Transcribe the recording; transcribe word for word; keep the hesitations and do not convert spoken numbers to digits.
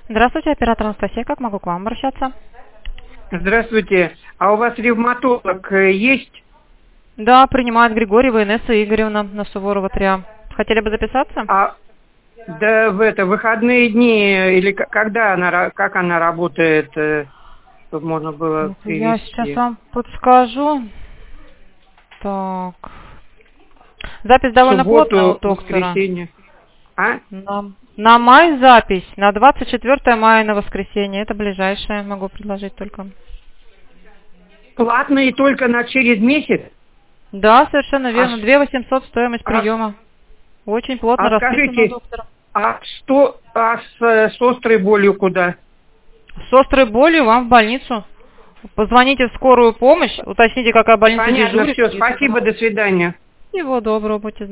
Здравствуйте, оператор Анастасия. Как могу к вам обращаться? Здравствуйте. А у вас ревматолог э, есть? Да, принимает Григорьева Инесса Игоревна на Суворова три А. Хотели бы записаться? А да в это выходные дни или к- когда она ра- как она работает, э, чтобы можно было Ну-ка, я сейчас привести? вам подскажу. Так. Запись В довольно плотная у субботу, доктора. воскресенье. А? На, на май запись, на двадцать четвёртое мая на воскресенье. Это ближайшее, могу предложить только. Платно и только на через месяц? Да, совершенно А, верно. ш- две тысячи восемьсот стоимость а, приема. Очень плотно а расписано у скажите, доктора. а что а с, э, с острой болью куда? С острой болью вам в больницу. Позвоните в скорую помощь, уточните, какая больница Понятно, дежурит. все, и спасибо, туда. до свидания. Всего доброго, будьте здоровы.